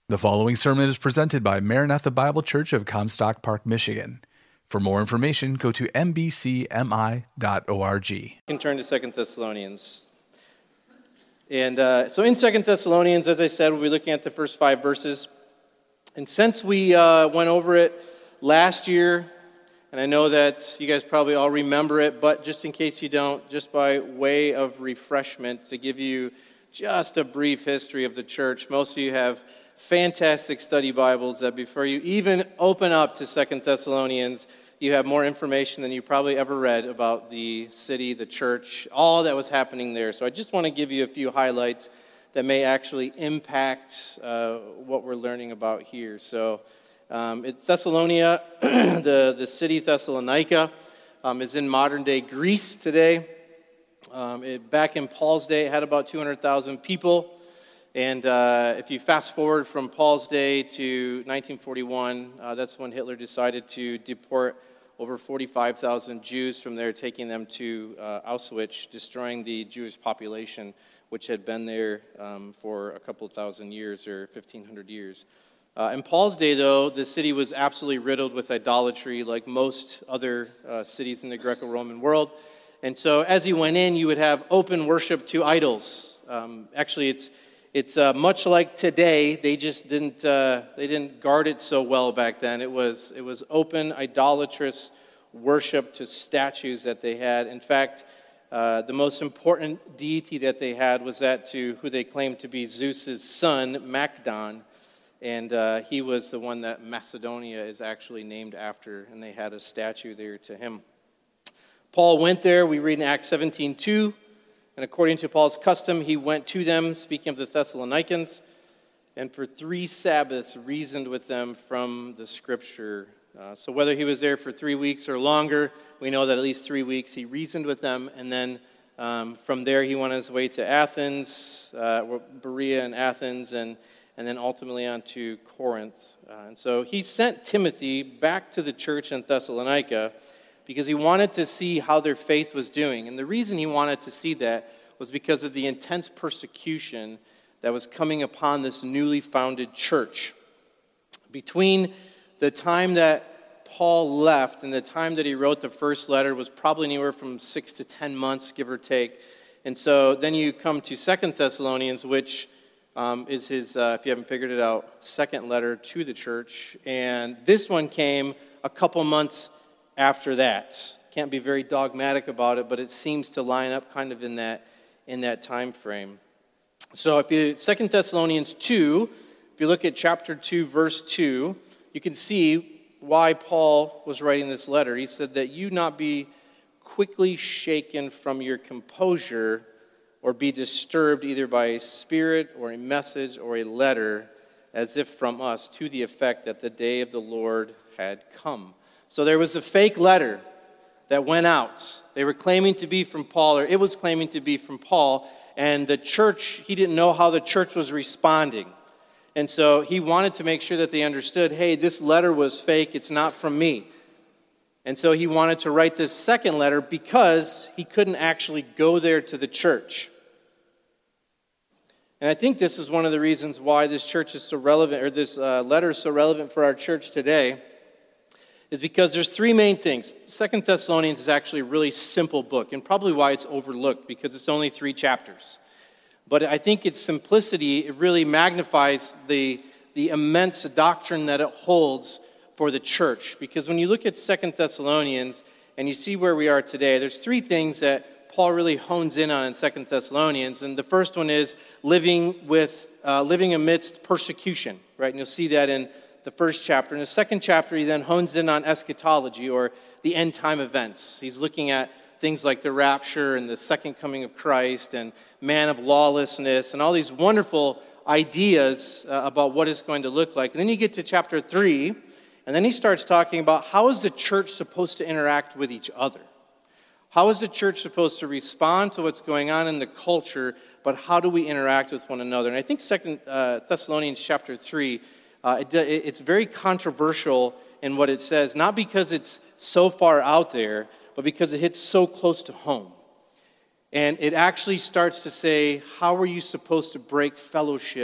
The following sermon is presented by Maranatha Bible Church of Comstock Park, Michigan. For more information, go to mbcmi.org. You can turn to 2 Thessalonians. And so in 2 Thessalonians, as I said, we'll be looking at the first 5 verses. And since we went over it last year, and I know that you guys probably all remember it, but just in case you don't, just by way of refreshment, to give you just a brief history of the church, most of you have fantastic study Bibles that before you even open up to 2 Thessalonians, you have more information than you probably ever read about the city, the church, all that was happening there. So I just want to give you a few highlights that may actually impact what we're learning about here. So Thessalonica, the city Thessalonica, is in modern-day Greece today. Back in Paul's day, it had about 200,000 people. And if you fast forward from Paul's day to 1941, that's when Hitler decided to deport over 45,000 Jews from there, taking them to Auschwitz, destroying the Jewish population, which had been there for a couple thousand years or 1,500 years. In Paul's day, though, the city was absolutely riddled with idolatry, like most other cities in the Greco-Roman world. And so as he went in, you would have open worship to idols. Actually, it's much like today. They just didn't guard it so well back then. It was open, idolatrous worship to statues that they had. In fact, the most important deity that they had was that to who they claimed to be Zeus's son, Macedon, and he was the one that Macedonia is actually named after, and they had a statue there to him. Paul went there. We read in Acts 17:2. And according to Paul's custom, he went to them, speaking of the Thessalonians, and for 3 Sabbaths reasoned with them from the Scripture. So whether he was there for 3 weeks or longer, we know that at least 3 weeks he reasoned with them, and then from there he went his way to Athens, Berea and Athens, and then ultimately on to Corinth. And so he sent Timothy back to the church in Thessalonica, because he wanted to see how their faith was doing. And the reason he wanted to see that was because of the intense persecution that was coming upon this newly founded church. Between the time that Paul left and the time that he wrote the first letter was probably anywhere from 6 to 10 months, give or take. And so then you come to 2 Thessalonians, which is his, if you haven't figured it out, second letter to the church. And this one came a couple months after that. Can't be very dogmatic about it, but it seems to line up kind of in that time frame. So if you 2 Thessalonians 2, if you look at chapter 2, verse 2, you can see why Paul was writing this letter. He said that you not be quickly shaken from your composure or be disturbed either by a spirit or a message or a letter as if from us, to the effect that the day of the Lord had come. So there was a fake letter that went out. They were claiming to be from Paul, or it was claiming to be from Paul, and the church, he didn't know how the church was responding. And so he wanted to make sure that they understood, hey, this letter was fake, it's not from me. And so he wanted to write this second letter because he couldn't actually go there to the church. And I think this is one of the reasons why this church is so relevant, or this letter is so relevant for our church today, is because there's 3 main things. 2 Thessalonians is actually a really simple book, and probably why it's overlooked, because it's only 3 chapters. But I think its simplicity, it really magnifies the immense doctrine that it holds for the church. Because when you look at 2 Thessalonians, and you see where we are today, there's 3 things that Paul really hones in on in 2 Thessalonians. And the first one is living amidst persecution, right? And you'll see that in the first chapter. In the second chapter, he then hones in on eschatology, or the end time events. He's looking at things like the rapture and the second coming of Christ and man of lawlessness and all these wonderful ideas about what it's going to look like. And then you get to chapter 3, and then he starts talking about how is the church supposed to interact with each other? How is the church supposed to respond to what's going on in the culture, but how do we interact with one another? And I think 2 Thessalonians chapter 3, it's very controversial in what it says, not because it's so far out there, but because it hits so close to home. And it actually starts to say, how are you supposed to break fellowship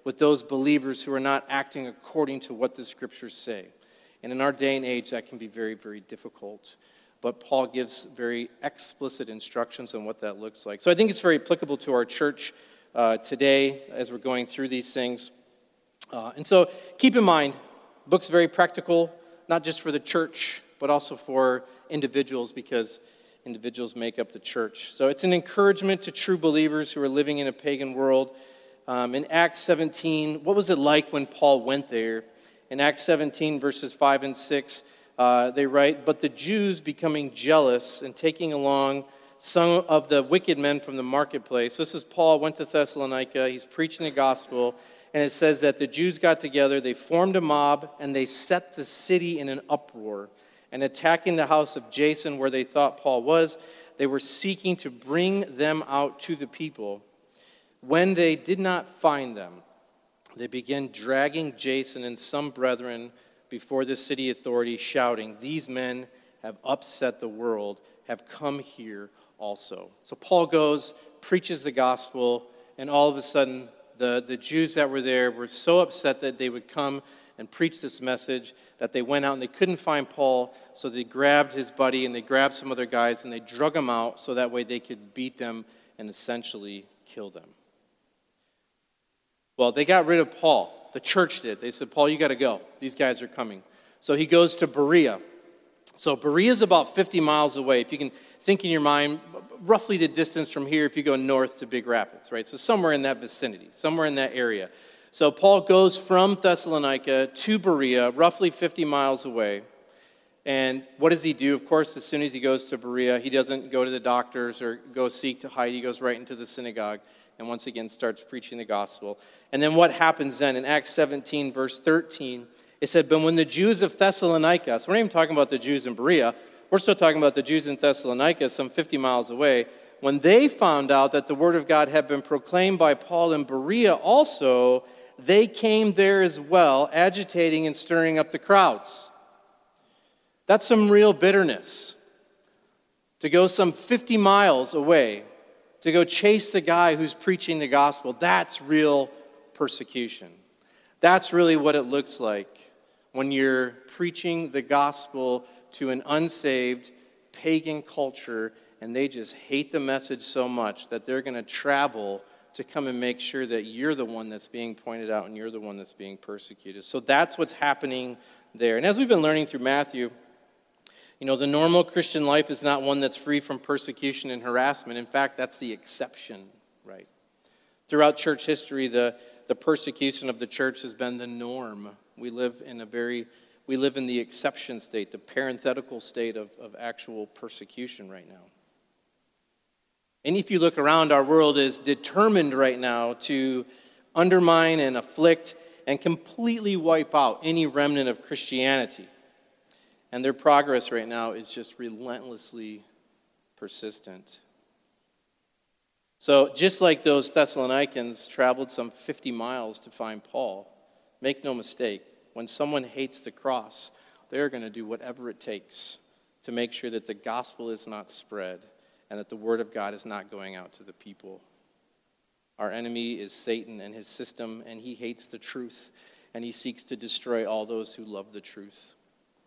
with those believers who are not acting according to what the Scriptures say. And in our day and age, that can be very, very difficult. But Paul gives very explicit instructions on what that looks like. So I think it's very applicable to our church today as we're going through these things. And so keep in mind, book's very practical, not just for the church, but also for individuals, because individuals make up the church. So it's an encouragement to true believers who are living in a pagan world. In Acts 17, what was it like when Paul went there? In Acts 17, verses 5 and 6, they write, "But the Jews, becoming jealous and taking along some of the wicked men from the marketplace." This is Paul, went to Thessalonica, he's preaching the gospel, and it says that the Jews got together, they formed a mob, and they set the city in an uproar. And attacking the house of Jason, where they thought Paul was, they were seeking to bring them out to the people. When they did not find them, they began dragging Jason and some brethren before the city authorities, shouting, "These men have upset the world, have come here also." So Paul goes, preaches the gospel, and all of a sudden, the Jews that were there were so upset that they would come and preach this message that they went out and they couldn't find Paul, so they grabbed his buddy and they grabbed some other guys and they drug them out so that way they could beat them and essentially kill them. Well, they got rid of Paul. The church did. They said, "Paul, you got to go. These guys are coming." So he goes to Berea. So Berea is about 50 miles away. If you can think in your mind, roughly the distance from here if you go north to Big Rapids, right? So somewhere in that vicinity, somewhere in that area. So Paul goes from Thessalonica to Berea, roughly 50 miles away. And what does he do? Of course, as soon as he goes to Berea, he doesn't go to the doctors or go seek to hide. He goes right into the synagogue and once again starts preaching the gospel. And then what happens then? In Acts 17, verse 13, it said, "But when the Jews of Thessalonica," so we're not even talking about the Jews in Berea, we're still talking about the Jews in Thessalonica, some 50 miles away, when they found out that the word of God had been proclaimed by Paul in Berea also, they came there as well, agitating and stirring up the crowds. That's some real bitterness. To go some 50 miles away, to go chase the guy who's preaching the gospel, that's real persecution. That's really what it looks like when you're preaching the gospel to an unsaved pagan culture and they just hate the message so much that they're going to travel to come and make sure that you're the one that's being pointed out and you're the one that's being persecuted. So that's what's happening there. And as we've been learning through Matthew, you know, the normal Christian life is not one that's free from persecution and harassment. In fact, that's the exception, right? Throughout church history, the persecution of the church has been the norm. We live in the exception state, the parenthetical state of actual persecution right now. And if you look around, our world is determined right now to undermine and afflict and completely wipe out any remnant of Christianity. And their progress right now is just relentlessly persistent. So just like those Thessalonians traveled some 50 miles to find Paul, make no mistake, when someone hates the cross, they're going to do whatever it takes to make sure that the gospel is not spread and that the word of God is not going out to the people. Our enemy is Satan and his system, and he hates the truth, and he seeks to destroy all those who love the truth.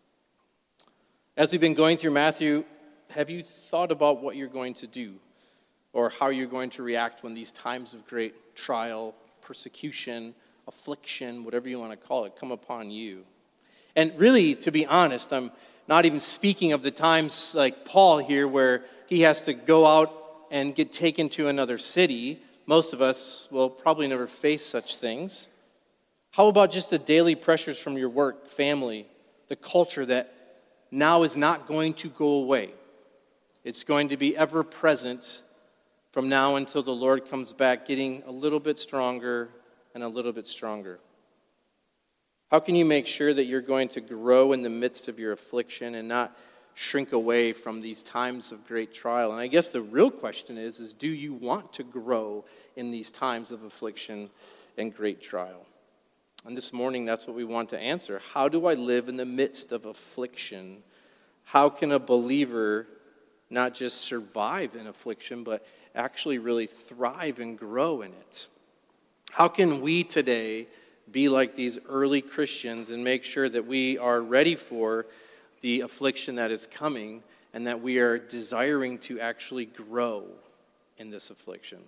As we've been going through Matthew, have you thought about what you're going to do or how you're going to react when these times of great trial, persecution, affliction, whatever you want to call it, come upon you? And really, to be honest, I'm not even speaking of the times like Paul here where he has to go out and get taken to another city. Most of us will probably never face such things. How about just the daily pressures from your work, family, the culture that now is not going to go away? It's going to be ever present from now until the Lord comes back, getting a little bit stronger and a little bit stronger. How can you make sure that you're going to grow in the midst of your affliction and not shrink away from these times of great trial? And I guess the real question is do you want to grow in these times of affliction and great trial? And this morning, that's what we want to answer. How do I live in the midst of affliction? How can a believer not just survive in affliction, but actually really thrive and grow in it? How can we today be like these early Christians and make sure that we are ready for the affliction that is coming and that we are desiring to actually grow in this affliction?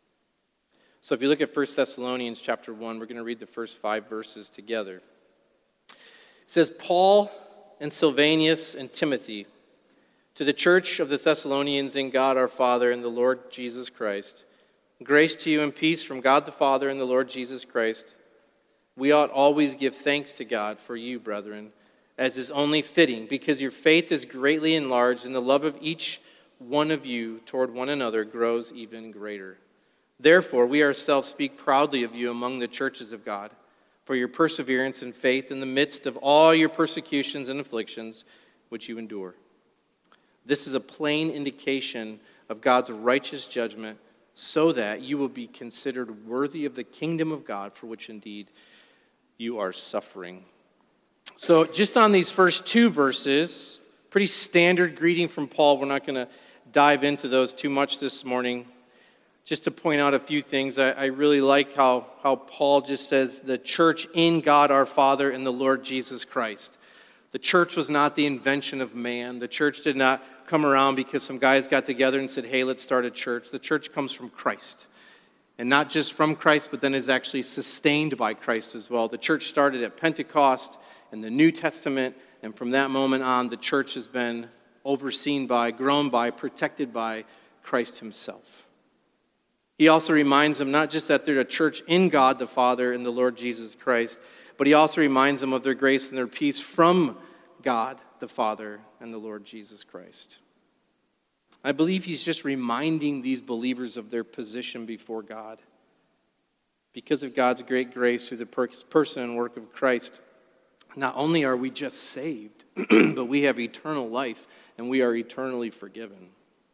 So if you look at 1 Thessalonians chapter 1, we're going to read the first 5 verses together. It says, Paul and Silvanus and Timothy, to the church of the Thessalonians in God our Father and the Lord Jesus Christ, grace to you and peace from God the Father and the Lord Jesus Christ. We ought always give thanks to God for you, brethren, as is only fitting, because your faith is greatly enlarged, and the love of each one of you toward one another grows even greater. Therefore, we ourselves speak proudly of you among the churches of God, for your perseverance and faith in the midst of all your persecutions and afflictions which you endure. This is a plain indication of God's righteous judgment, so that you will be considered worthy of the kingdom of God, for which indeed you are suffering. So just on these first 2 verses, pretty standard greeting from Paul. We're not going to dive into those too much this morning. Just to point out a few things, I really like how Paul just says the church in God our Father and the Lord Jesus Christ. The church was not the invention of man. The church did not come around because some guys got together and said, hey, let's start a church. The church comes from Christ. And not just from Christ, but then is actually sustained by Christ as well. The church started at Pentecost in the New Testament, and from that moment on, the church has been overseen by, grown by, protected by Christ himself. He also reminds them not just that they're a church in God the Father and the Lord Jesus Christ, but he also reminds them of their grace and their peace from God the Father and the Lord Jesus Christ. I believe he's just reminding these believers of their position before God. Because of God's great grace through the person and work of Christ, not only are we just saved, but we have eternal life and we are eternally forgiven.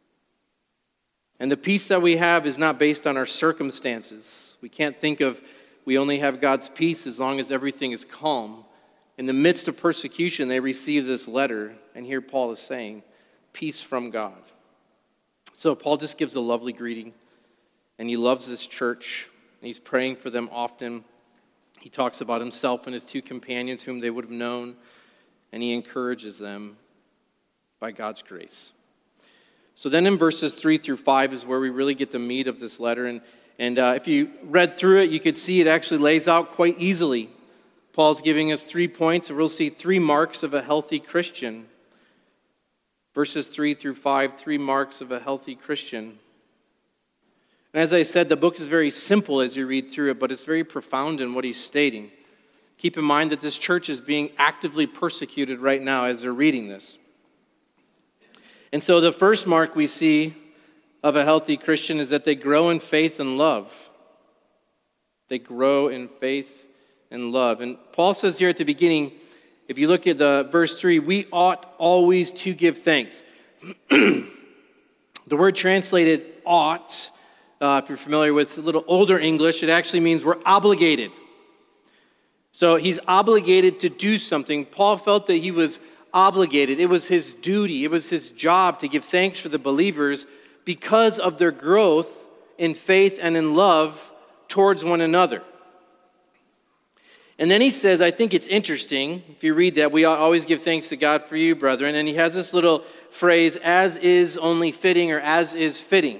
And the peace that we have is not based on our circumstances. We can't think of we only have God's peace as long as everything is calm. In the midst of persecution, they receive this letter, and here Paul is saying, peace from God. So Paul just gives a lovely greeting, and he loves this church, and he's praying for them often. He talks about himself and his 2 companions whom they would have known, and he encourages them by God's grace. So then in verses 3 through 5 is where we really get the meat of this letter. And if you read through it, you could see it actually lays out quite easily. Paul's giving us 3 points, and we'll see 3 marks of a healthy Christian. Verses 3 through 5, 3 marks of a healthy Christian. And as I said, the book is very simple as you read through it, but it's very profound in what he's stating. Keep in mind that this church is being actively persecuted right now as they're reading this. And so the first mark we see of a healthy Christian is that they grow in faith and love. They grow in faith and love. And Paul says here at the beginning, if you look at the verse 3, we ought always to give thanks. The word translated ought, if you're familiar with a little older English, it actually means we're obligated. So he's obligated to do something. Paul felt that he was obligated. It was his duty. It was his job to give thanks for the believers because of their growth in faith and in love towards one another. And then he says, I think it's interesting, if you read that, we ought always give thanks to God for you, brethren. And he has this little phrase, as is only fitting, or as is fitting.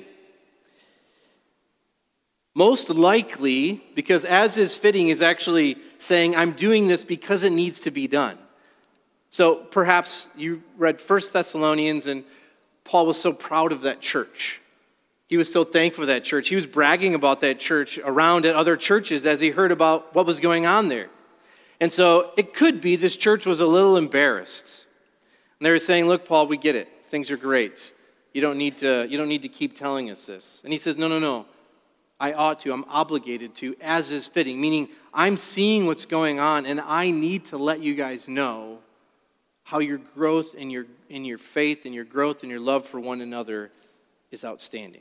Most likely, because as is fitting is actually saying, I'm doing this because it needs to be done. So perhaps you read 1 Thessalonians and Paul was so proud of that church. He was so thankful for that church. He was bragging about that church around at other churches as he heard about what was going on there. And so it could be this church was a little embarrassed. And they were saying, look, Paul, we get it. Things are great. You don't need to keep telling us this. And he says, no. I ought to. I'm obligated to, as is fitting. Meaning I'm seeing what's going on and I need to let you guys know how your growth in your faith and your growth and your love for one another is outstanding.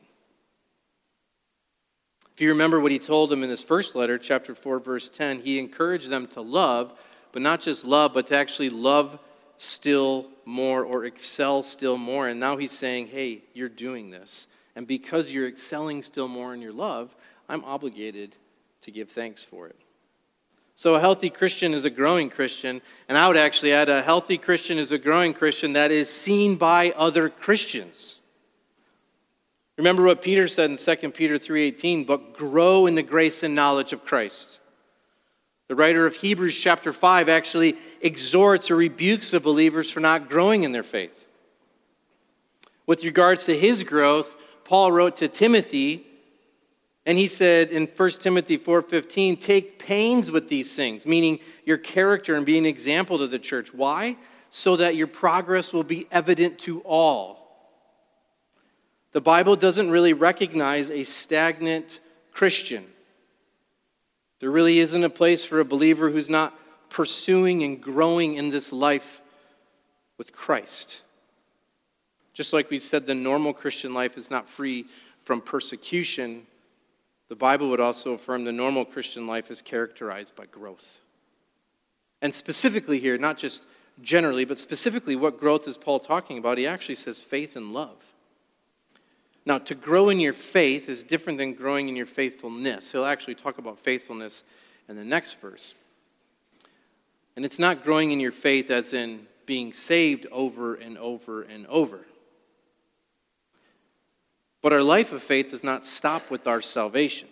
If you remember what he told them in his first letter, chapter 4, verse 10, he encouraged them to love, but not just love, but to actually love still more or excel still more. And now he's saying, hey, you're doing this. And because you're excelling still more in your love, I'm obligated to give thanks for it. So a healthy Christian is a growing Christian, and I would actually add a healthy Christian is a growing Christian that is seen by other Christians. Remember what Peter said in 2 Peter 3:18, but grow in the grace and knowledge of Christ. The writer of Hebrews chapter 5 actually exhorts or rebukes the believers for not growing in their faith. With regards to his growth, Paul wrote to Timothy, and he said in 1 Timothy 4:15, take pains with these things, meaning your character and be an example to the church. Why? So that your progress will be evident to all. The Bible doesn't really recognize a stagnant Christian. There really isn't a place for a believer who's not pursuing and growing in this life with Christ. Just like we said, the normal Christian life is not free from persecution. The Bible would also affirm the normal Christian life is characterized by growth. And specifically here, not just generally, but specifically what growth is Paul talking about? He actually says faith and love. Now, to grow in your faith is different than growing in your faithfulness. He'll actually talk about faithfulness in the next verse. And it's not growing in your faith as in being saved over and over and over. But our life of faith does not stop with our salvation.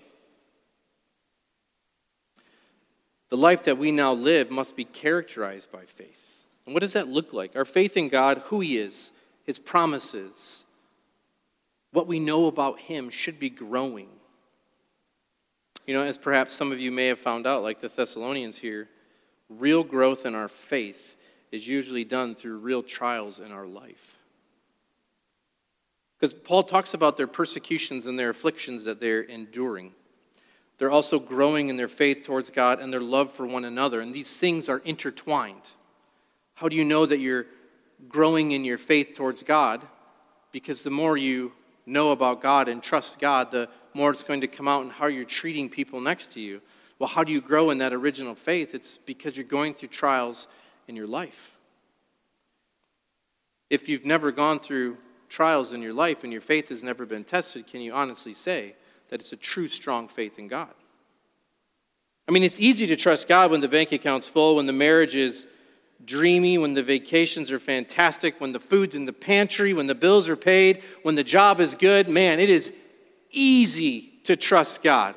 The life that we now live must be characterized by faith. And what does that look like? Our faith in God, who He is, His promises, what we know about Him should be growing. You know, as perhaps some of you may have found out, like the Thessalonians here, real growth in our faith is usually done through real trials in our life. Because Paul talks about their persecutions and their afflictions that they're enduring. They're also growing in their faith towards God and their love for one another. And these things are intertwined. How do you know that you're growing in your faith towards God? Because the more you know about God and trust God, the more it's going to come out in how you're treating people next to you. Well, how do you grow in that original faith? It's because you're going through trials in your life. If you've never gone through trials in your life and your faith has never been tested, can you honestly say that it's a true, strong faith in God? I mean, it's easy to trust God when the bank account's full, when the marriage is dreamy, when the vacations are fantastic, when the food's in the pantry, when the bills are paid, when the job is good. Man, it is easy to trust God.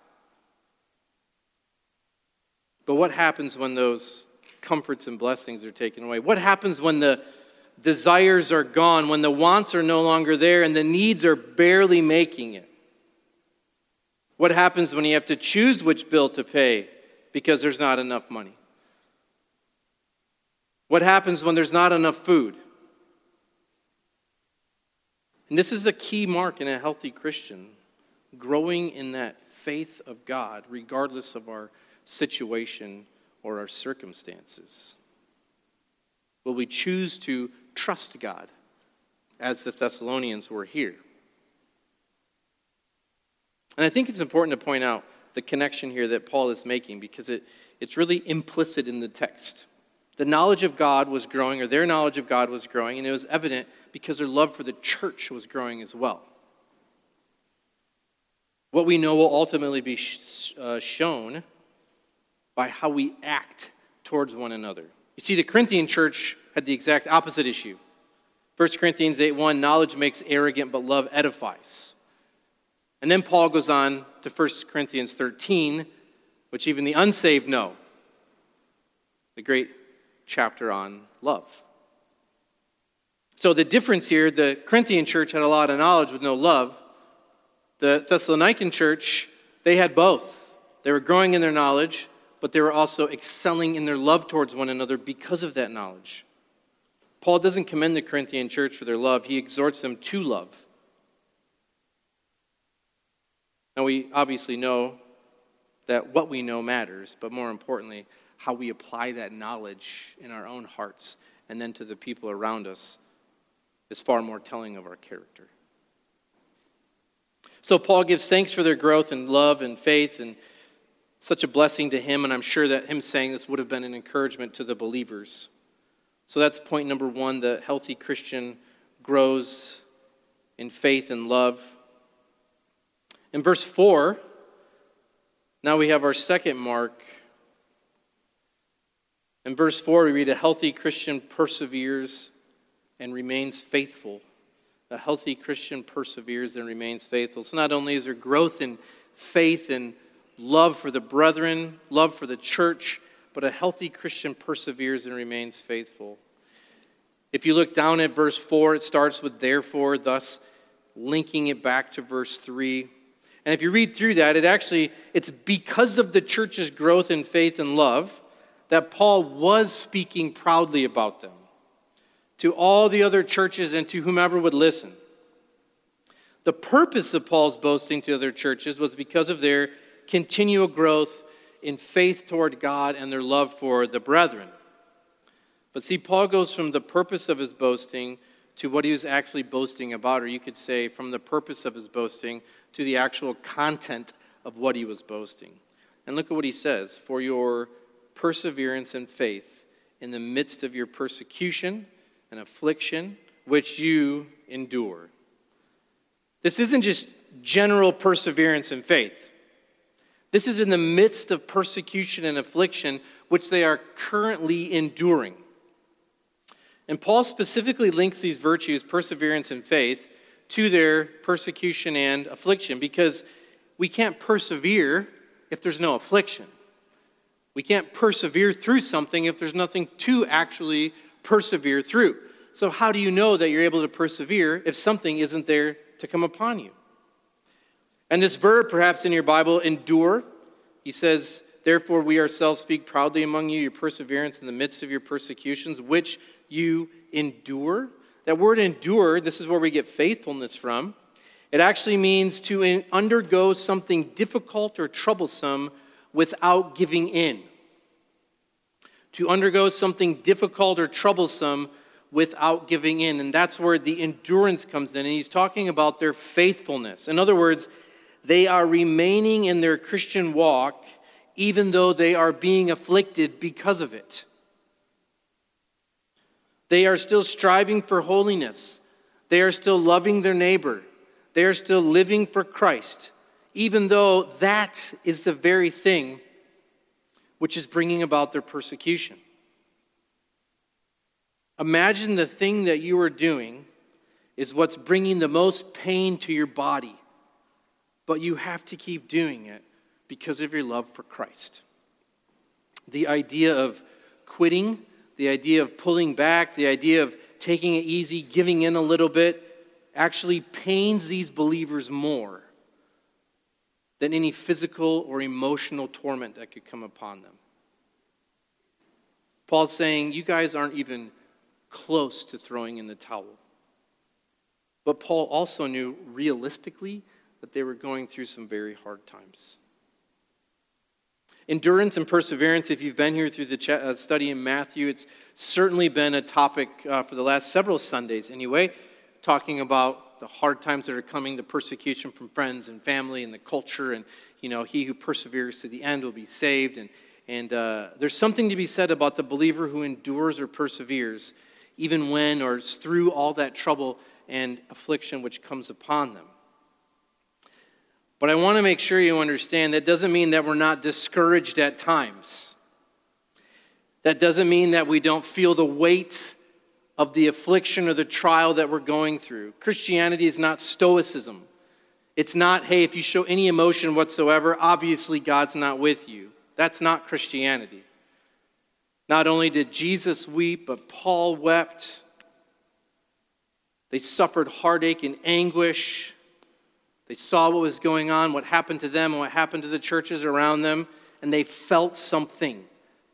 But what happens when those comforts and blessings are taken away? What happens when the desires are gone, when the wants are no longer there and the needs are barely making it? What happens when you have to choose which bill to pay because there's not enough money? What happens when there's not enough food? And this is a key mark in a healthy Christian, growing in that faith of God, regardless of our situation or our circumstances. Will we choose to trust God as the Thessalonians were here? And I think it's important to point out the connection here that Paul is making because it's really implicit in the text. The knowledge of God was growing, or their knowledge of God was growing, and it was evident because their love for the church was growing as well. What we know will ultimately be shown by how we act towards one another. You see, the Corinthian church had the exact opposite issue. 1 Corinthians 8:1, knowledge makes arrogant, but love edifies. And then Paul goes on to 1 Corinthians 13, which even the unsaved know. The great chapter on love. So the difference here, the Corinthian church had a lot of knowledge with no love. The Thessalonican church, they had both. They were growing in their knowledge, but they were also excelling in their love towards one another because of that knowledge. Paul doesn't commend the Corinthian church for their love. He exhorts them to love. Now, we obviously know that what we know matters, but more importantly, how we apply that knowledge in our own hearts and then to the people around us is far more telling of our character. So Paul gives thanks for their growth in love and faith, and such a blessing to him, and I'm sure that him saying this would have been an encouragement to the believers. So that's point number one, the healthy Christian grows in faith and love. In verse 4, Now we have our second mark. In verse 4, we read, a healthy Christian perseveres and remains faithful. A healthy Christian perseveres and remains faithful. So not only is there growth in faith and love for the brethren, love for the church, but a healthy Christian perseveres and remains faithful. If you look down at verse 4, it starts with therefore, thus linking it back to verse 3. And if you read through that, it's because of the church's growth in faith and love that Paul was speaking proudly about them to all the other churches and to whomever would listen. The purpose of Paul's boasting to other churches was because of their continual growth in faith toward God and their love for the brethren. But see, Paul goes from the purpose of his boasting to what he was actually boasting about, or you could say from the purpose of his boasting to the actual content of what he was boasting. And look at what he says, for your perseverance and faith in the midst of your persecution and affliction, which you endure. This isn't just general perseverance and faith. This is in the midst of persecution and affliction, which they are currently enduring. And Paul specifically links these virtues, perseverance and faith, to their persecution and affliction, because we can't persevere if there's no affliction. We can't persevere through something if there's nothing to actually persevere through. So how do you know that you're able to persevere if something isn't there to come upon you? And this verb, perhaps in your Bible, endure, he says, therefore we ourselves speak proudly among you, your perseverance in the midst of your persecutions, which you endure. That word endure, this is where we get faithfulness from. It actually means to undergo something difficult or troublesome without giving in. To undergo something difficult or troublesome without giving in. And that's where the endurance comes in. And he's talking about their faithfulness. In other words, they are remaining in their Christian walk even though they are being afflicted because of it. They are still striving for holiness. They are still loving their neighbor. They are still living for Christ, even though that is the very thing which is bringing about their persecution. Imagine the thing that you are doing is what's bringing the most pain to your body, but you have to keep doing it because of your love for Christ. The idea of quitting, the idea of pulling back, the idea of taking it easy, giving in a little bit, actually pains these believers more than any physical or emotional torment that could come upon them. Paul's saying, you guys aren't even close to throwing in the towel. But Paul also knew realistically that they were going through some very hard times. Endurance and perseverance, if you've been here through the study in Matthew, it's certainly been a topic for the last several Sundays anyway, talking about the hard times that are coming, the persecution from friends and family and the culture, and he who perseveres to the end will be saved. And there's something to be said about the believer who endures or perseveres, even when or through all that trouble and affliction which comes upon them. But I want to make sure you understand that doesn't mean that we're not discouraged at times. That doesn't mean that we don't feel the weight of the affliction or the trial that we're going through. Christianity is not stoicism. It's not, hey, if you show any emotion whatsoever, obviously God's not with you. That's not Christianity. Not only did Jesus weep, but Paul wept. They suffered heartache and anguish. They saw what was going on, what happened to them, and what happened to the churches around them, and they felt something.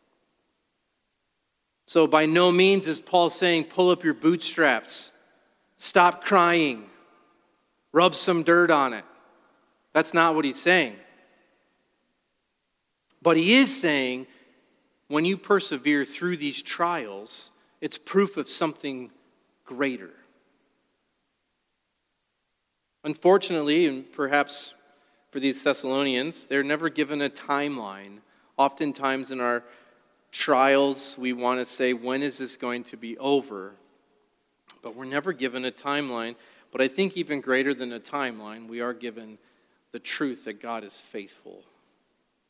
So by no means is Paul saying, pull up your bootstraps, stop crying, rub some dirt on it. That's not what he's saying. But he is saying, when you persevere through these trials, it's proof of something greater. Unfortunately, and perhaps for these Thessalonians, they're never given a timeline. Oftentimes in our trials, we want to say, when is this going to be over? But we're never given a timeline. But I think even greater than a timeline, we are given the truth that God is faithful.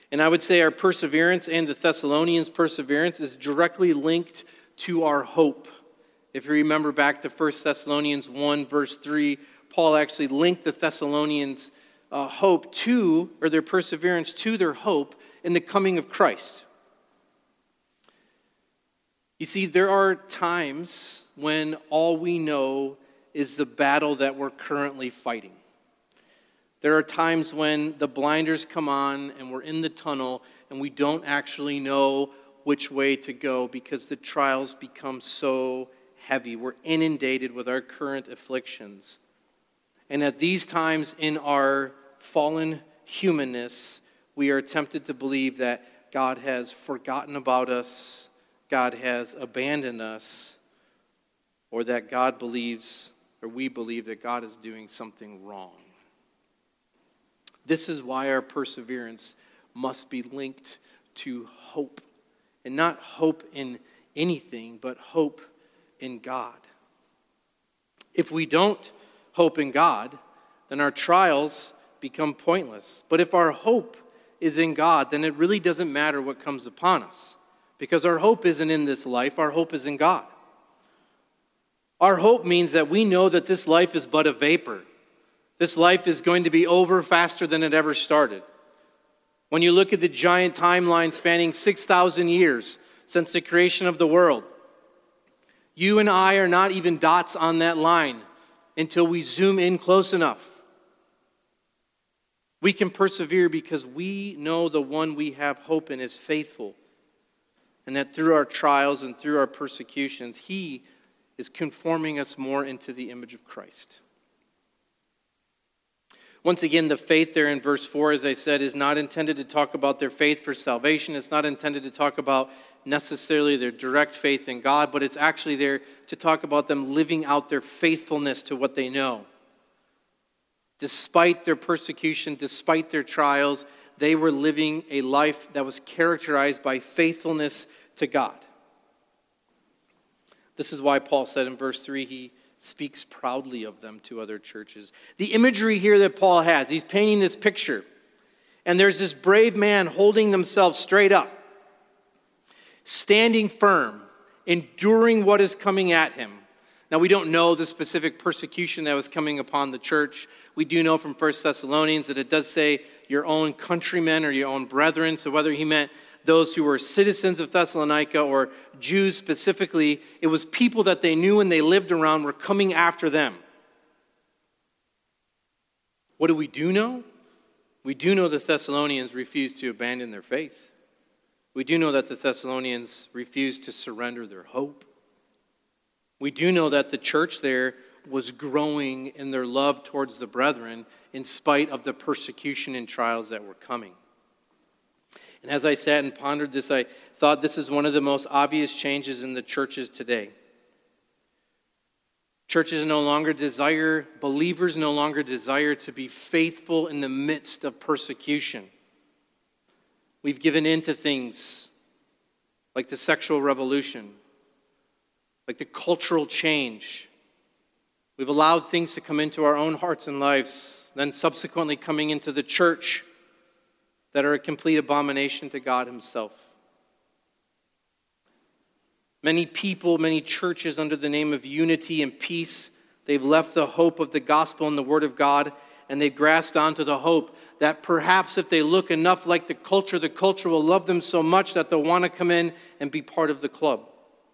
And I would say our perseverance and the Thessalonians' perseverance is directly linked to our hope. If you remember back to 1 Thessalonians 1, verse 3, Paul actually linked the Thessalonians' hope to, or their perseverance to their hope in the coming of Christ. You see, there are times when all we know is the battle that we're currently fighting. There are times when the blinders come on and we're in the tunnel and we don't actually know which way to go because the trials become so heavy. We're inundated with our current afflictions. And at these times in our fallen humanness, we are tempted to believe that God has forgotten about us, God has abandoned us, or that God believes, or we believe that God is doing something wrong. This is why our perseverance must be linked to hope. And not hope in anything, but hope in God. If we don't hope in God, then our trials become pointless. But if our hope is in God, then it really doesn't matter what comes upon us. Because our hope isn't in this life, our hope is in God. Our hope means that we know that this life is but a vapor. This life is going to be over faster than it ever started. When you look at the giant timeline spanning 6,000 years since the creation of the world, you and I are not even dots on that line until we zoom in close enough. We can persevere because we know the one we have hope in is faithful, and that through our trials and through our persecutions, He is conforming us more into the image of Christ. Once again, the faith there in verse 4, as I said, is not intended to talk about their faith for salvation. It's not intended to talk about necessarily their direct faith in God, but it's actually there to talk about them living out their faithfulness to what they know. Despite their persecution, despite their trials, they were living a life that was characterized by faithfulness to God. This is why Paul said in verse 3, he speaks proudly of them to other churches. The imagery here that Paul has, he's painting this picture. And there's this brave man holding themselves straight up, standing firm, enduring what is coming at him. Now, we don't know the specific persecution that was coming upon the church. We do know from 1 Thessalonians that it does say your own countrymen or your own brethren. So whether he meant those who were citizens of Thessalonica or Jews specifically, it was people that they knew and they lived around were coming after them. What do we do know? We do know the Thessalonians refused to abandon their faith. We do know that the Thessalonians refused to surrender their hope. We do know that the church there was growing in their love towards the brethren in spite of the persecution and trials that were coming. And as I sat and pondered this, I thought this is one of the most obvious changes in the churches today. Churches no longer desire, believers no longer desire to be faithful in the midst of persecution. We've given in to things like the sexual revolution, like the cultural change. We've allowed things to come into our own hearts and lives, then subsequently coming into the church that are a complete abomination to God Himself. Many people, many churches under the name of unity and peace, they've left the hope of the gospel and the Word of God, and they've grasped onto the hope that perhaps if they look enough like the culture will love them so much that they'll want to come in and be part of the club.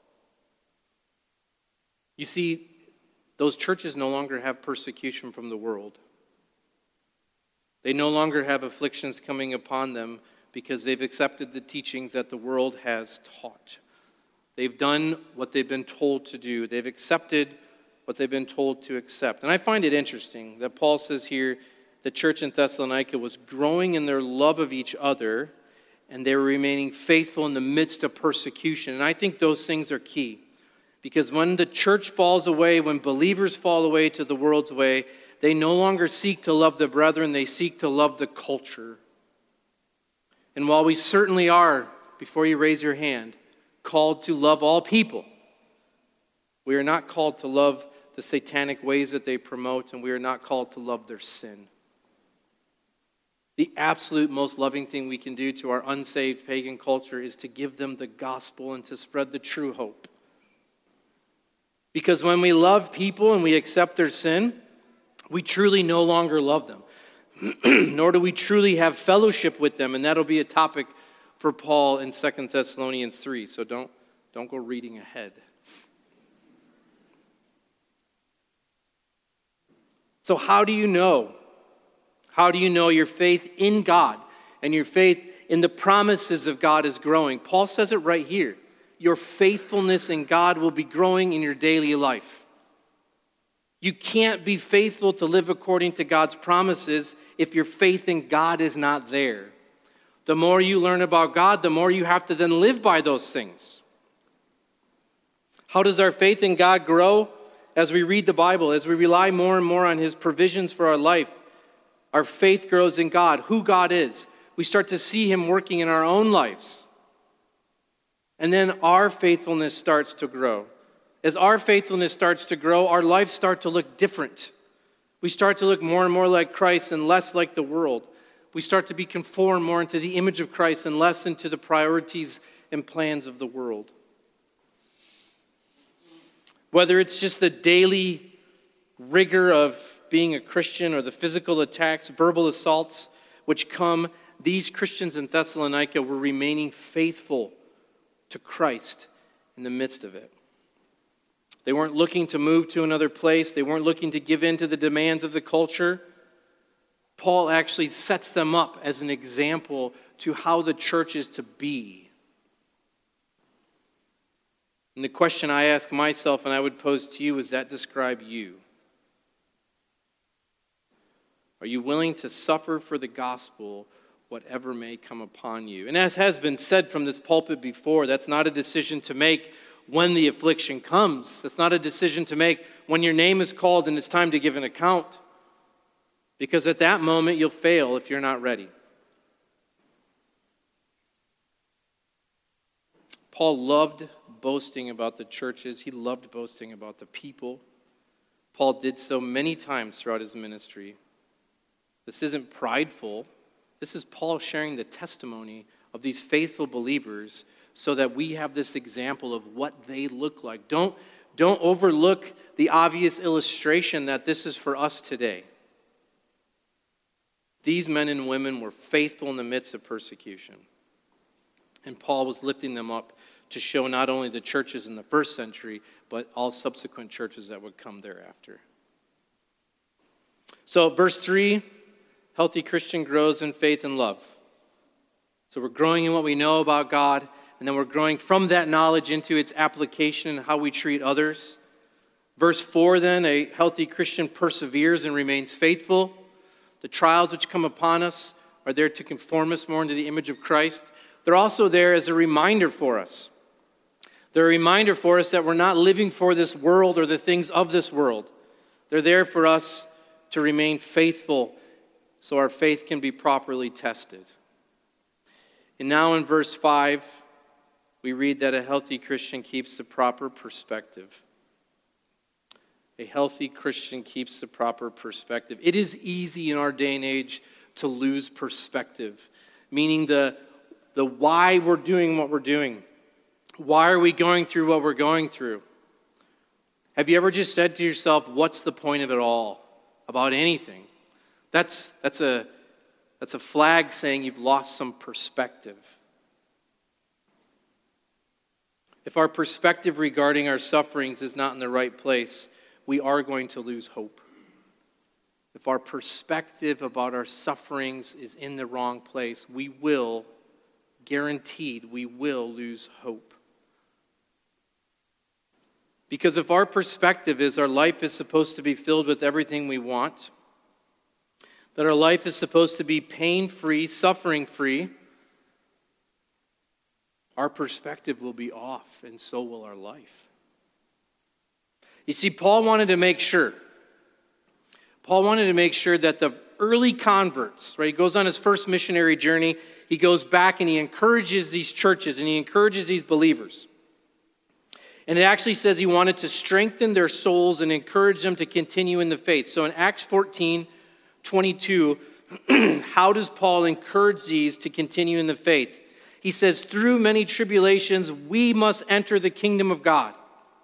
You see, those churches no longer have persecution from the world. They no longer have afflictions coming upon them because they've accepted the teachings that the world has taught. They've done what they've been told to do. They've accepted what they've been told to accept. And I find it interesting that Paul says here the church in Thessalonica was growing in their love of each other and they were remaining faithful in the midst of persecution. And I think those things are key. Because when the church falls away, when believers fall away to the world's way, they no longer seek to love the brethren, they seek to love the culture. And while we certainly are, before you raise your hand, called to love all people, we are not called to love the satanic ways that they promote, and we are not called to love their sin. The absolute most loving thing we can do to our unsaved pagan culture is to give them the gospel and to spread the true hope. Because when we love people and we accept their sin, we truly no longer love them. Nor do we truly have fellowship with them. And that'll be a topic for Paul in 2 Thessalonians 3. So don't go reading ahead. So how do you know? How do you know your faith in God and your faith in the promises of God is growing? Paul says it right here. Your faithfulness in God will be growing in your daily life. You can't be faithful to live according to God's promises if your faith in God is not there. The more you learn about God, the more you have to then live by those things. How does our faith in God grow? As we read the Bible, as we rely more and more on His provisions for our life, our faith grows in God, who God is. We start to see Him working in our own lives. And then our faithfulness starts to grow. As our faithfulness starts to grow, our lives start to look different. We start to look more and more like Christ and less like the world. We start to be conformed more into the image of Christ and less into the priorities and plans of the world. Whether it's just the daily rigor of being a Christian or the physical attacks, verbal assaults which come, these Christians in Thessalonica were remaining faithful to Christ in the midst of it. They weren't looking to move to another place. They weren't looking to give in to the demands of the culture. Paul actually sets them up as an example to how the church is to be. And the question I ask myself and I would pose to you, does that describe you? Are you willing to suffer for the gospel, whatever may come upon you? And as has been said from this pulpit before, that's not a decision to make when the affliction comes. That's not a decision to make when your name is called and it's time to give an account. Because at that moment, you'll fail if you're not ready. Paul loved boasting about the churches. He loved boasting about the people. Paul did so many times throughout his ministry. This isn't prideful. This is Paul sharing the testimony of these faithful believers so that we have this example of what they look like. Don't overlook the obvious illustration that this is for us today. These men and women were faithful in the midst of persecution. And Paul was lifting them up to show not only the churches in the first century, but all subsequent churches that would come thereafter. So verse 3, healthy Christian grows in faith and love. So we're growing in what we know about God, and then we're growing from that knowledge into its application and how we treat others. Verse 4 then, a healthy Christian perseveres and remains faithful. The trials which come upon us are there to conform us more into the image of Christ. They're also there as a reminder for us. They're a reminder for us that we're not living for this world or the things of this world. They're there for us to remain faithful so our faith can be properly tested. And now in verse 5, we read that a healthy Christian keeps the proper perspective. A healthy Christian keeps the proper perspective. It is easy in our day and age to lose perspective, meaning the why we're doing what we're doing. Why are we going through what we're going through? Have you ever just said to yourself, what's the point of it all about anything? That's a flag saying you've lost some perspective. If our perspective regarding our sufferings is not in the right place, we are going to lose hope. If our perspective about our sufferings is in the wrong place, we will lose hope. Because if our perspective is our life is supposed to be filled with everything we want, that our life is supposed to be pain-free, suffering-free, our perspective will be off, and so will our life. You see, Paul wanted to make sure that the early converts, right, he goes on his first missionary journey, he goes back and he encourages these churches and he encourages these believers. And it actually says he wanted to strengthen their souls and encourage them to continue in the faith. So in Acts 14:22, how does Paul encourage these to continue in the faith? He says, through many tribulations, we must enter the kingdom of God.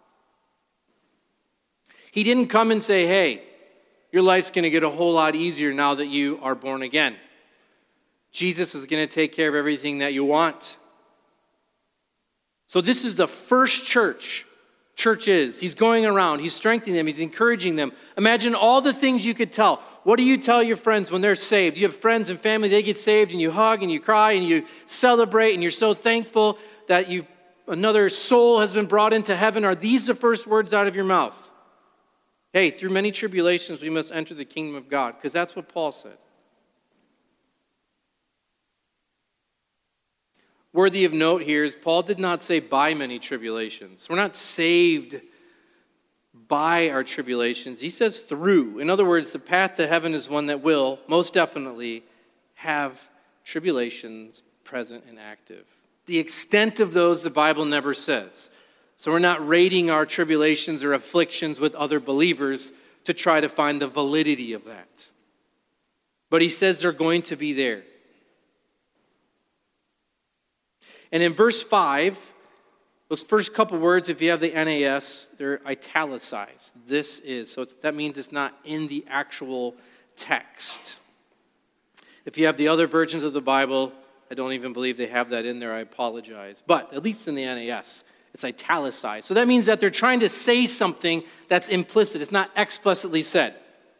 He didn't come and say, hey, your life's going to get a whole lot easier now that you are born again. Jesus is going to take care of everything that you want. So this is the first church is. He's going around. He's strengthening them. He's encouraging them. Imagine all the things you could tell. What do you tell your friends when they're saved? You have friends and family, they get saved, and you hug and you cry and you celebrate and you're so thankful that another soul has been brought into heaven. Are these the first words out of your mouth? Hey, through many tribulations we must enter the kingdom of God, because that's what Paul said. Worthy of note here is Paul did not say by many tribulations. We're not saved by our tribulations. He says through. In other words, the path to heaven is one that will most definitely have tribulations present and active. The extent of those the Bible never says. So we're not rating our tribulations or afflictions with other believers to try to find the validity of that. But he says they're going to be there. And in verse 5, those first couple words, if you have the NAS, they're italicized. This is. So that means it's not in the actual text. If you have the other versions of the Bible, I don't even believe they have that in there. I apologize. But at least in the NAS, it's italicized. So that means that they're trying to say something that's implicit. It's not explicitly said.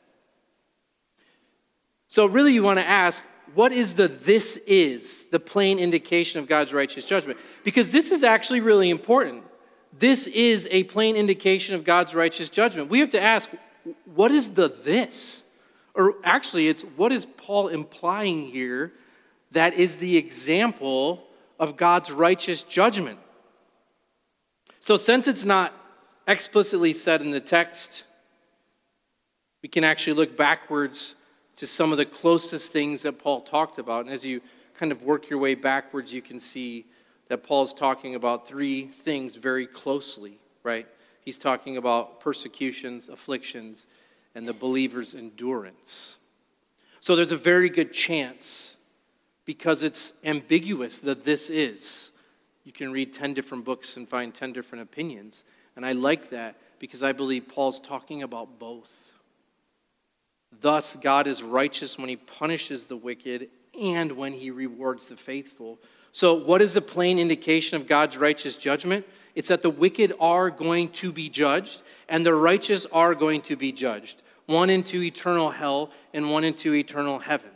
So really you want to ask, what is this is, the plain indication of God's righteous judgment? Because this is actually really important. This is a plain indication of God's righteous judgment. We have to ask, what is this? Or actually, it's what is Paul implying here that is the example of God's righteous judgment? So since it's not explicitly said in the text, we can actually look backwards to some of the closest things that Paul talked about. And as you kind of work your way backwards, you can see that Paul's talking about three things very closely, right? He's talking about persecutions, afflictions, and the believer's endurance. So there's a very good chance, because it's ambiguous, that this is. You can read 10 different books and find 10 different opinions. And I like that because I believe Paul's talking about both. Thus, God is righteous when he punishes the wicked and when he rewards the faithful. So what is the plain indication of God's righteous judgment? It's that the wicked are going to be judged and the righteous are going to be judged. One into eternal hell and one into eternal heaven.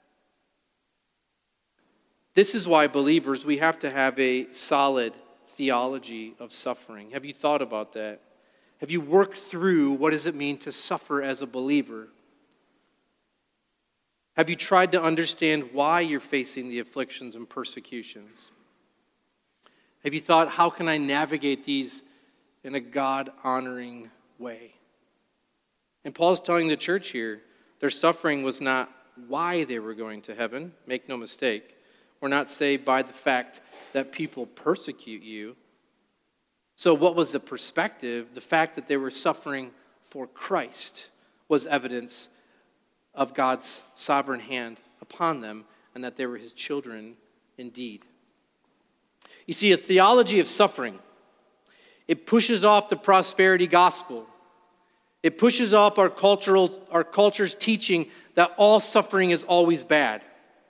This is why, believers, we have to have a solid theology of suffering. Have you thought about that? Have you worked through what does it mean to suffer as a believer? Have you tried to understand why you're facing the afflictions and persecutions? Have you thought, how can I navigate these in a God-honoring way? And Paul's telling the church here, their suffering was not why they were going to heaven. Make no mistake. We're not saved by the fact that people persecute you. So what was the perspective? The fact that they were suffering for Christ was evidence of God's sovereign hand upon them and that they were his children indeed. You see, a theology of suffering, it pushes off the prosperity gospel. It pushes off our culture's teaching that all suffering is always bad.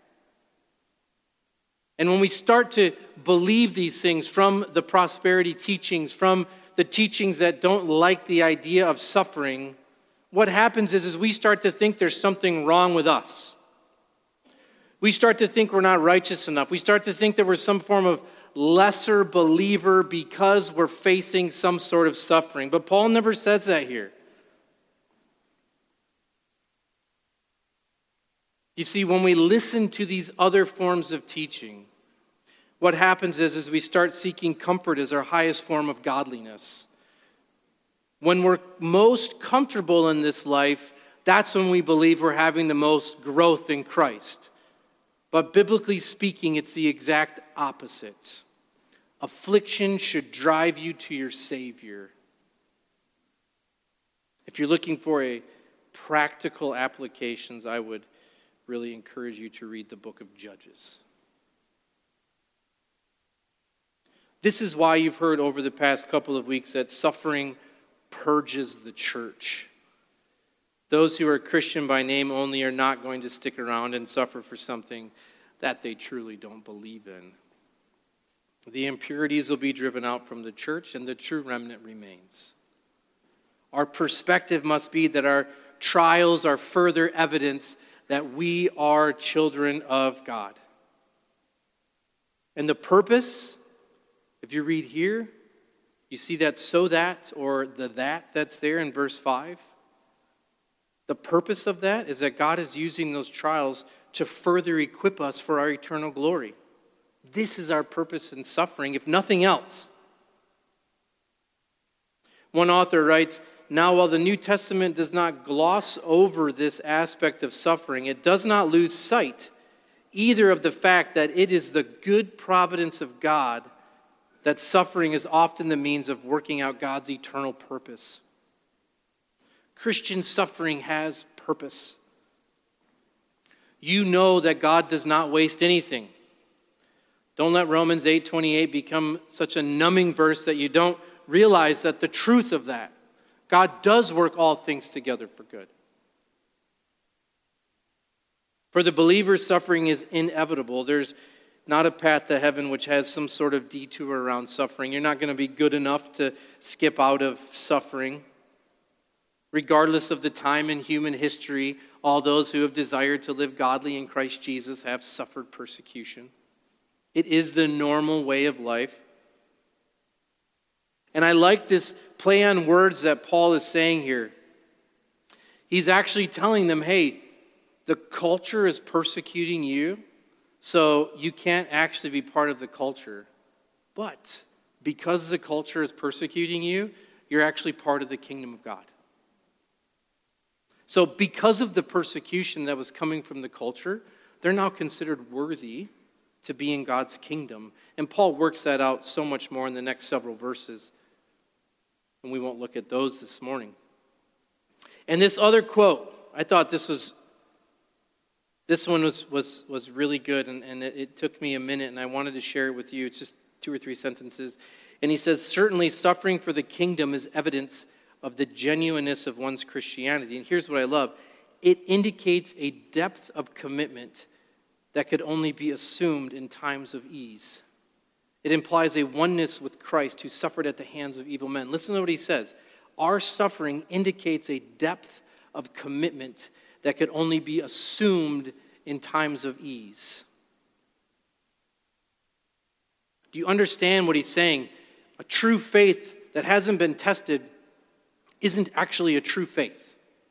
And when we start to believe these things from the prosperity teachings, from the teachings that don't like the idea of suffering, what happens is we start to think there's something wrong with us. We start to think we're not righteous enough. We start to think that we're some form of lesser believer because we're facing some sort of suffering. But Paul never says that here. You see, when we listen to these other forms of teaching, what happens is we start seeking comfort as our highest form of godliness. When we're most comfortable in this life, that's when we believe we're having the most growth in Christ. But biblically speaking, it's the exact opposite. Affliction should drive you to your Savior. If you're looking for a practical applications, I would really encourage you to read the book of Judges. This is why you've heard over the past couple of weeks that suffering purges the church. Those who are Christian by name only are not going to stick around and suffer for something that they truly don't believe in. The impurities will be driven out from the church, and the true remnant remains. Our perspective must be that our trials are further evidence that we are children of God. And the purpose, if you read here, you see that so that, or the that's there in verse 5. The purpose of that is that God is using those trials to further equip us for our eternal glory. This is our purpose in suffering, if nothing else. One author writes, "Now, while the New Testament does not gloss over this aspect of suffering, it does not lose sight either of the fact that it is the good providence of God that suffering is often the means of working out God's eternal purpose." Christian suffering has purpose. You know that God does not waste anything. Don't let Romans 8:28 become such a numbing verse that you don't realize that the truth of that. God does work all things together for good. For the believer, suffering is inevitable. There's not a path to heaven which has some sort of detour around suffering. You're not going to be good enough to skip out of suffering. Regardless of the time in human history, all those who have desired to live godly in Christ Jesus have suffered persecution. It is the normal way of life. And I like this play on words that Paul is saying here. He's actually telling them, hey, the culture is persecuting you, so you can't actually be part of the culture. But because the culture is persecuting you, you're actually part of the kingdom of God. So because of the persecution that was coming from the culture, they're now considered worthy to be in God's kingdom. And Paul works that out so much more in the next several verses. And we won't look at those this morning. And this other quote, I thought this one was really good, and it took me a minute, and I wanted to share it with you. It's just 2 or 3 sentences. And he says, "Certainly suffering for the kingdom is evidence of the genuineness of one's Christianity." And here's what I love. It indicates a depth of commitment that could only be assumed in times of ease. It implies a oneness with Christ who suffered at the hands of evil men. Listen to what he says. Our suffering indicates a depth of commitment that could only be assumed in times of ease. Do you understand what he's saying? A true faith that hasn't been tested isn't actually a true faith.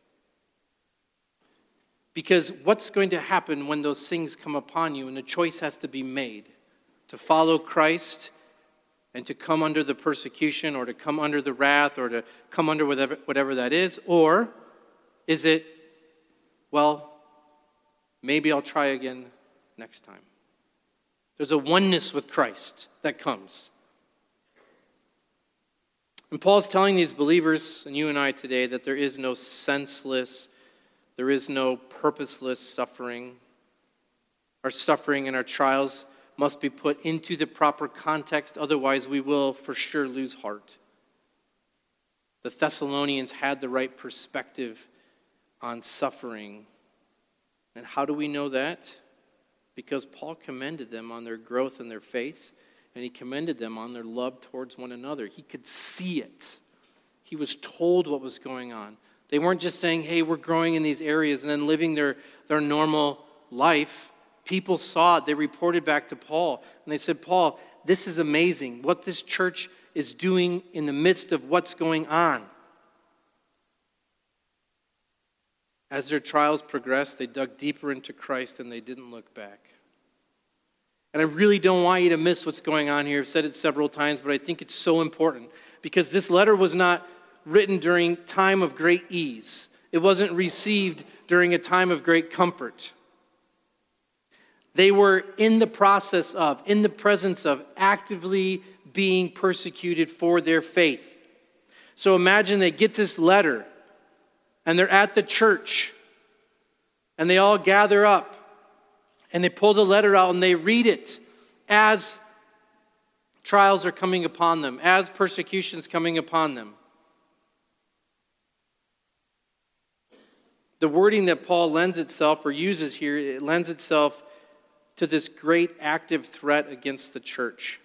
Because what's going to happen when those things come upon you and the choice has to be made to follow Christ and to come under the persecution or to come under the wrath or to come under whatever that is? Or is it, well, maybe I'll try again next time? There's a oneness with Christ that comes. And Paul's telling these believers, and you and I today, that there is no senseless, there is no purposeless suffering. Our suffering and our trials must be put into the proper context, otherwise we will for sure lose heart. The Thessalonians had the right perspective on suffering. And how do we know that? Because Paul commended them on their growth in their faith, and he commended them on their love towards one another. He could see it. He was told what was going on. They weren't just saying, hey, we're growing in these areas and then living their normal life. People saw it. They reported back to Paul. And they said, Paul, this is amazing. What this church is doing in the midst of what's going on. As their trials progressed, they dug deeper into Christ and they didn't look back. And I really don't want you to miss what's going on here. I've said it several times, but I think it's so important because this letter was not written during time of great ease. It wasn't received during a time of great comfort. They were in the process of, in the presence of, actively being persecuted for their faith. So imagine they get this letter and they're at the church And they all gather up and they pull the letter out and they read it as trials are coming upon them, as persecution's coming upon them. The wording that Paul lends itself or uses here, it lends itself to this great active threat against the church.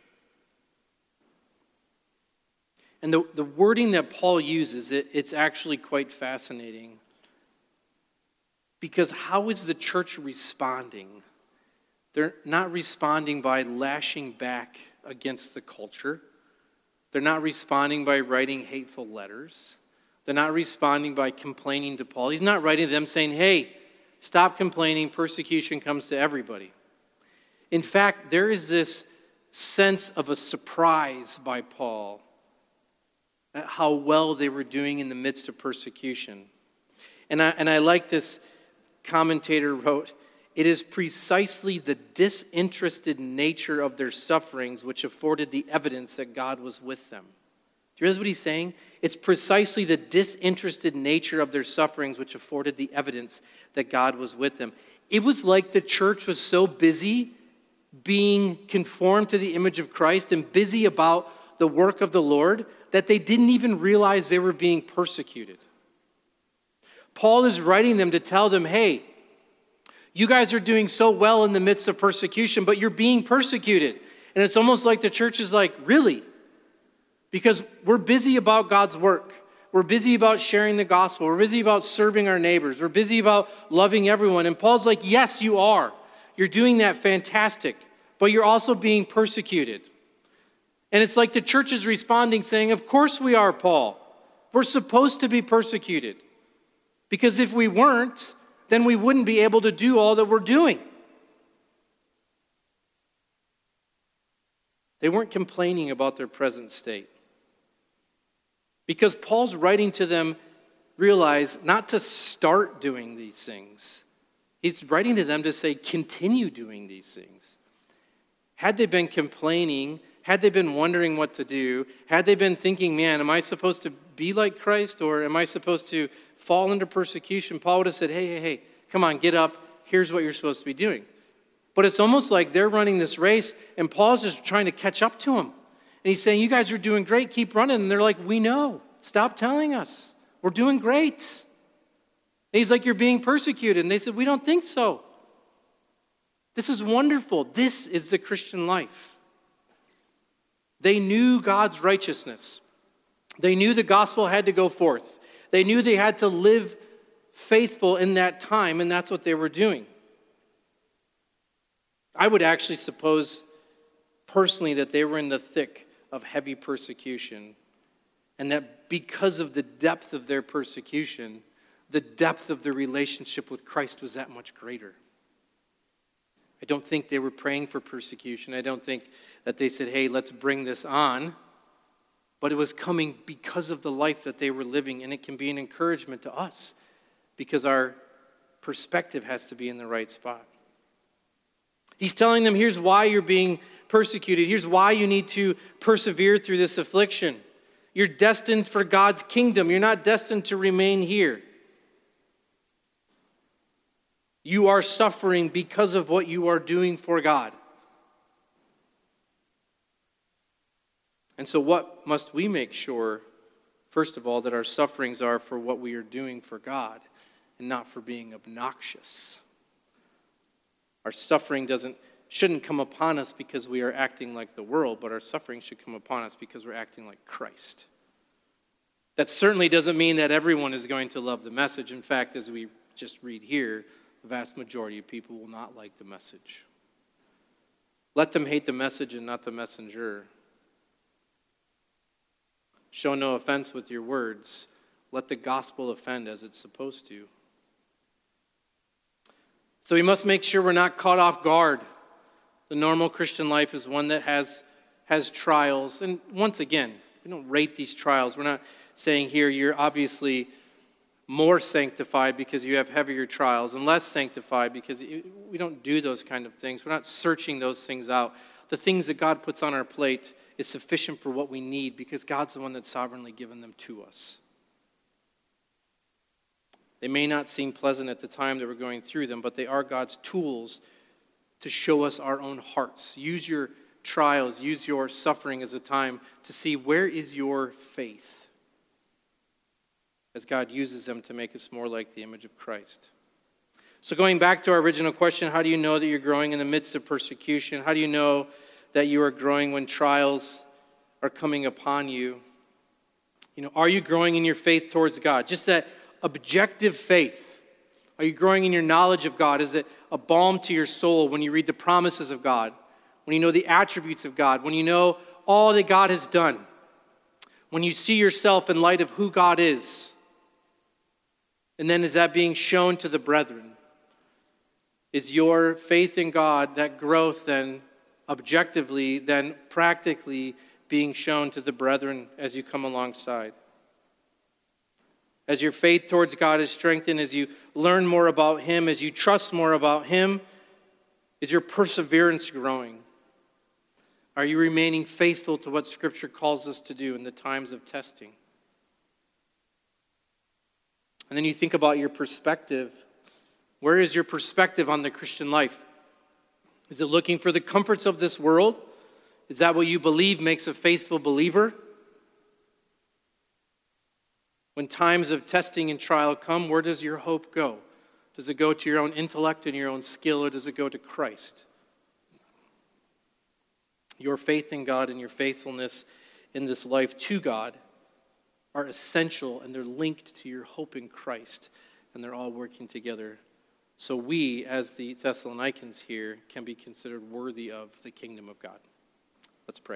And the wording that Paul uses, it's actually quite fascinating. Because how is the church responding? They're not responding by lashing back against the culture. They're not responding by writing hateful letters. They're not responding by complaining to Paul. He's not writing to them saying, hey, stop complaining, persecution comes to everybody. In fact, there is this sense of a surprise by Paul at how well they were doing in the midst of persecution. And I like this commentator wrote, it is precisely the disinterested nature of their sufferings which afforded the evidence that God was with them. Do you realize what he's saying? It's precisely the disinterested nature of their sufferings which afforded the evidence that God was with them. It was like the church was so busy being conformed to the image of Christ and busy about the work of the Lord that they didn't even realize they were being persecuted. Paul is writing them to tell them, hey, you guys are doing so well in the midst of persecution, but you're being persecuted. And it's almost like the church is like, really? Because we're busy about God's work. We're busy about sharing the gospel. We're busy about serving our neighbors. We're busy about loving everyone. And Paul's like, yes, you are. You're doing that fantastic, but you're also being persecuted. And it's like the church is responding saying, of course we are, Paul. We're supposed to be persecuted. Because if we weren't, then we wouldn't be able to do all that we're doing. They weren't complaining about their present state. Because Paul's writing to them, realize not to start doing these things. He's writing to them to say, continue doing these things. Had they been complaining, had they been wondering what to do, had they been thinking, man, am I supposed to be like Christ or am I supposed to fall into persecution? Paul would have said, hey, come on, get up. Here's what you're supposed to be doing. But it's almost like they're running this race and Paul's just trying to catch up to them. And he's saying, you guys are doing great, keep running. And they're like, we know. Stop telling us. We're doing great. And he's like, you're being persecuted. And they said, we don't think so. This is wonderful. This is the Christian life. They knew God's righteousness. They knew the gospel had to go forth. They knew they had to live faithful in that time, and that's what they were doing. I would actually suppose personally that they were in the thick of heavy persecution, and that because of the depth of their persecution, the depth of their relationship with Christ was that much greater. I don't think they were praying for persecution. I don't think that they said, hey, let's bring this on. But it was coming because of the life that they were living, and it can be an encouragement to us because our perspective has to be in the right spot. He's telling them, here's why you're being persecuted. Here's why you need to persevere through this affliction. You're destined for God's kingdom. You're not destined to remain here. You are suffering because of what you are doing for God. And so what must we make sure, first of all, that our sufferings are for what we are doing for God and not for being obnoxious. Our suffering shouldn't come upon us because we are acting like the world, but our suffering should come upon us because we're acting like Christ. That certainly doesn't mean that everyone is going to love the message. In fact, as we just read here, the vast majority of people will not like the message. Let them hate the message and not the messenger. Show no offense with your words. Let the gospel offend as it's supposed to. So we must make sure we're not caught off guard. The normal Christian life is one that has trials. And once again, we don't rate these trials. We're not saying here you're obviously more sanctified because you have heavier trials and less sanctified because we don't do those kind of things. We're not searching those things out. The things that God puts on our plate is sufficient for what we need because God's the one that's sovereignly given them to us. They may not seem pleasant at the time that we're going through them, but they are God's tools to show us our own hearts. Use your trials, use your suffering as a time to see where is your faith as God uses them to make us more like the image of Christ. So going back to our original question, how do you know that you're growing in the midst of persecution? How do you know that you are growing when trials are coming upon you? Are you growing in your faith towards God? Just that objective faith. Are you growing in your knowledge of God? Is it a balm to your soul when you read the promises of God? When you know the attributes of God? When you know all that God has done? When you see yourself in light of who God is? And then is that being shown to the brethren? Is your faith in God, that growth then objectively, then practically being shown to the brethren as you come alongside? As your faith towards God is strengthened, as you learn more about Him, as you trust more about Him, is your perseverance growing? Are you remaining faithful to what Scripture calls us to do in the times of testing? And then you think about your perspective. Where is your perspective on the Christian life? Is it looking for the comforts of this world? Is that what you believe makes a faithful believer? When times of testing and trial come, where does your hope go? Does it go to your own intellect and your own skill, or does it go to Christ? Your faith in God and your faithfulness in this life to God are essential, and they're linked to your hope in Christ, and they're all working together. So we, as the Thessalonians here, can be considered worthy of the kingdom of God. Let's pray.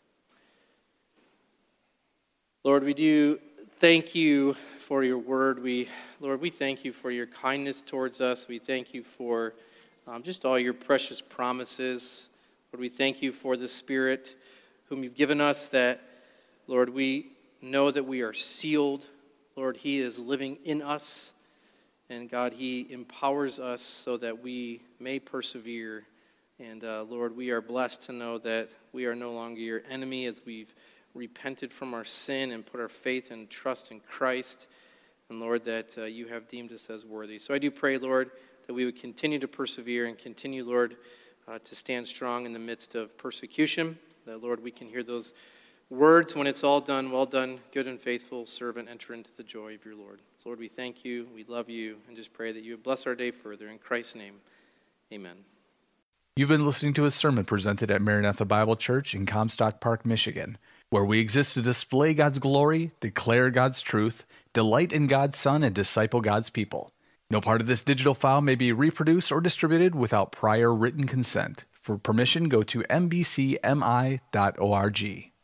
Lord, we do thank you for your word. Lord, we thank you for your kindness towards us. We thank you for just all your precious promises. Lord, we thank you for the Spirit whom you've given us, that, Lord, we know that we are sealed. Lord, He is living in us. And God, He empowers us so that we may persevere. And Lord, we are blessed to know that we are no longer your enemy as we've repented from our sin and put our faith and trust in Christ. And Lord, that you have deemed us as worthy. So I do pray, Lord, that we would continue to persevere and continue, Lord, to stand strong in the midst of persecution. That, Lord, we can hear those words when it's all done. Well done, good and faithful servant, enter into the joy of your Lord. So Lord, we thank you, we love you, and just pray that you would bless our day further. In Christ's name, amen. You've been listening to a sermon presented at Maranatha Bible Church in Comstock Park, Michigan, where we exist to display God's glory, declare God's truth, delight in God's Son, and disciple God's people. No part of this digital file may be reproduced or distributed without prior written consent. For permission, go to mbcmi.org.